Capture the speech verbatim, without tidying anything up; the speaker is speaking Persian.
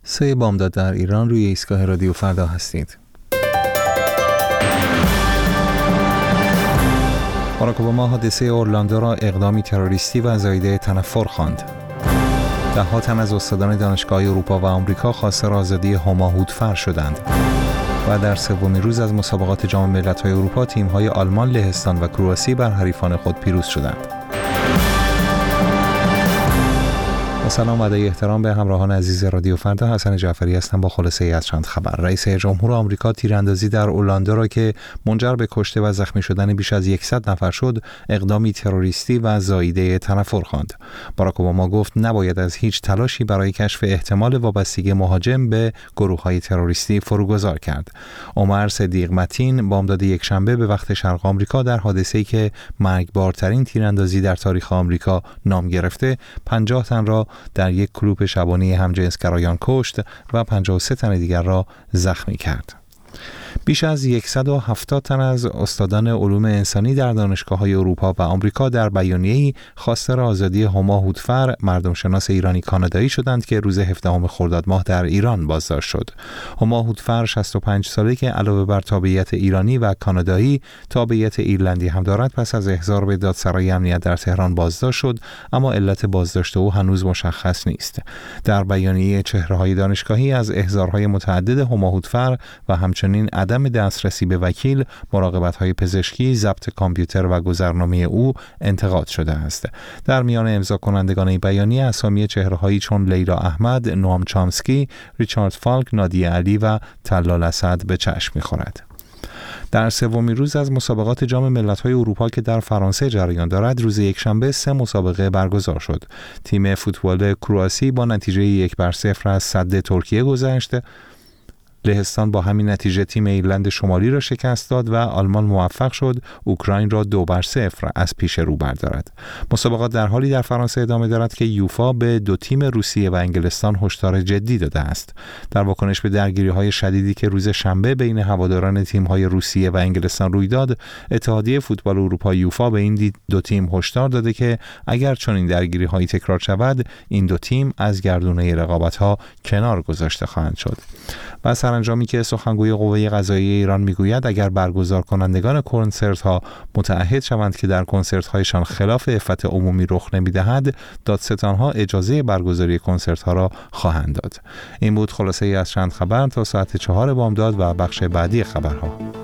سه بامداد در ایران، روی ایستگاه رادیو فردا هستید. باراک اوباما حادثه اورلاندو را اقدامی تروریستی و زاییده تنفر خواند. ده ها تن از استادان دانشگاه اروپا و آمریکا خواستار آزادی هما هودفر شدند. و در سومین روز از مسابقات جام ملت‌های اروپا، تیم‌های آلمان، لهستان و کرواسی بر حریفان خود پیروز شدند. سلام و ادای احترام به همراهان عزیز رادیو فردا. حسن جعفری هستم با خلاصه ای از چند خبر. رئیس جمهور آمریکا تیراندازی در اورلاندو را که منجر به کشته و زخمی شدن بیش از صد نفر شد، اقدامی تروریستی و زاییده تنفر خواند. باراک اوباما گفت نباید از هیچ تلاشی برای کشف احتمال وابستگی مهاجم به گروه‌های تروریستی فروگذار کرد. عمر صدیق متین بامداد یکشنبه به وقت شرق آمریکا در حادثه‌ای که مرگبارترین تیراندازی در تاریخ آمریکا نام گرفته، پنجاه تن را در یک کلوپ شبانه همجنسگرایان کشت و پنجاه و سه تن دیگر را زخمی کرد. بیش از صد و هفتاد تن از استادان علوم انسانی در دانشگاه‌های اروپا و آمریکا در بیانیه‌ای خواستار آزادی هما هودفر، مردم شناس ایرانی کانادایی شدند که روز هفدهم خرداد ماه در ایران بازداشت شد. هما هودفر شصت و پنج ساله که علاوه بر تابعیت ایرانی و کانادایی، تابعیت ایرلندی هم دارد، پس از احضار به دادسرای امنیت در تهران بازداشت شد، اما علت بازداشت او هنوز مشخص نیست. در بیانیه چهره‌های دانشگاهی از احضارهای متعدد هما هودفر و همچنین عدم دسترسی به وکیل، مراقبت‌های پزشکی، ضبط کامپیوتر و گذرنامه او انتقاد شده است. در میان امضا کنندگان این بیانیه اسامی چهره‌هایی چون لیلا احمد، نوام چامسکی، ریچارد فالک، نادیه علی و طلال اسد به چشم می‌خورد. در سومین روز از مسابقات جام ملت‌های اروپا که در فرانسه جریان دارد، روز یکشنبه سه مسابقه برگزار شد. تیم فوتبال کرواسی با نتیجه یک بر صفر از سد ترکیه گذشت. لهستان با همین نتیجه تیم ایرلند شمالی را شکست داد و آلمان موفق شد اوکراین را دو بر صفر از پیش رو بردارد. مسابقات در حالی در فرانسه ادامه دارد که یوفا به دو تیم روسیه و انگلستان هشدار جدی داده است. در واکنش به درگیری‌های شدیدی که روز شنبه بین هواداران تیم‌های روسیه و انگلستان روی داد، اتحادیه فوتبال اروپا یوفا به این دو تیم هشدار داده که اگر چنین درگیری‌هایی تکرار شود، این دو تیم از گردونه رقابت‌ها کنار گذاشته خواهند شد. و سرانجامی که سخنگوی قوه قضاییه ایران میگوید اگر برگزار کنندگان کنسرت ها متعهد شوند که در کنسرت هایشان خلاف عفت عمومی رخ نمیدهد، دادستان ها اجازه برگزاری کنسرت ها را خواهند داد. این بود خلاصه ای از چند خبر تا ساعت چهار بامداد و بخش بعدی خبرها.